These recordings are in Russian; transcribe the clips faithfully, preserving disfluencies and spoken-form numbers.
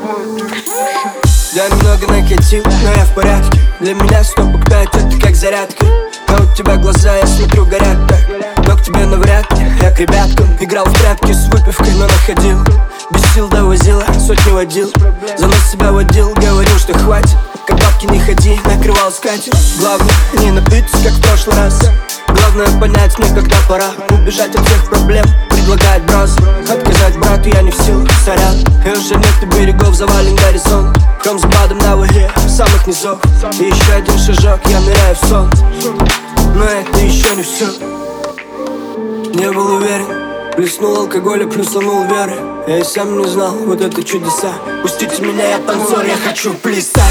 Я немного накатил, но я в порядке. Для меня стопок пять, это как зарядка. А у тебя глаза, я смотрю, горят так. Но к тебе навряд ли, я к ребяткам. Играл в прятки с выпивкой, но находил. Без сил довозила, сотни водил. За нос себя водил, говорил, что хватит. Как бабки не ходи, накрывал скатерть. Главное, не напиться, как в прошлый раз. Главное понять мне, когда пора убежать от всех проблем, предлагать брос. Отказать брату я не в силах, сорян. И уже нет до берегов, завален горизонт. Прям с бадом на воге, в самых низов. И еще один шажок, я ныряю в сон. Но это еще не все. Не был уверен, плеснул алкоголя, плюсанул веры. Я и сам не знал, вот это чудеса. Пустите меня, я танцор, я хочу плясать.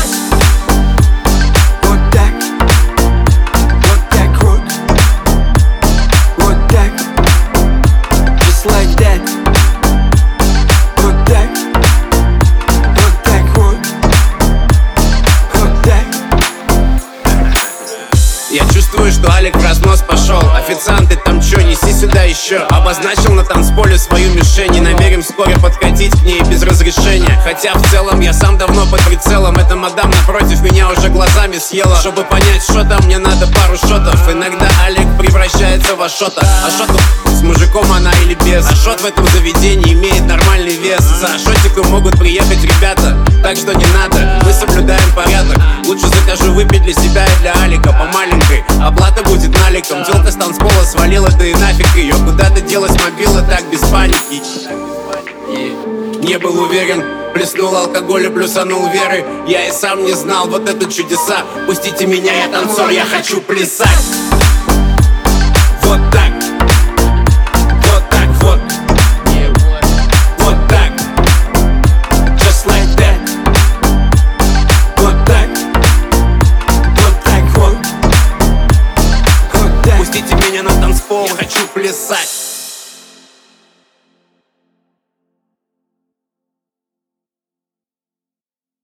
Я чувствую, что Алик в разнос пошел. Официант, ты там чё, неси сюда еще. Обозначил на танцполе свою мишень и намерен вскоре подкатить к ней без разрешения. Хотя в целом я сам давно под прицелом. Эта мадам напротив меня уже глазами съела. Чтобы понять, что там, мне надо пару шотов. Иногда Алик превращается в Ашота. Ашоту с мужиком она или без. Ашот в этом заведении имеет нормальный вес. За Ашотиком могут приехать ребята, так что не надо, мы соблюдаем порядок. Лучше закажу выпить для себя и для Алика по маленькой. Оплата будет наликом. Телка с танцпола свалила, да и нафиг ее. Куда-то делась мобила, так без паники. Не был уверен, плеснул алкоголя, плюсанул веры. Я и сам не знал, вот это чудеса. Пустите меня, я танцор, я хочу плясать. Вот так. Вот так вот. Вот так. Just like that. Вот так. Вот так вот. Вот так. Пустите меня на танцпол, я хочу плясать.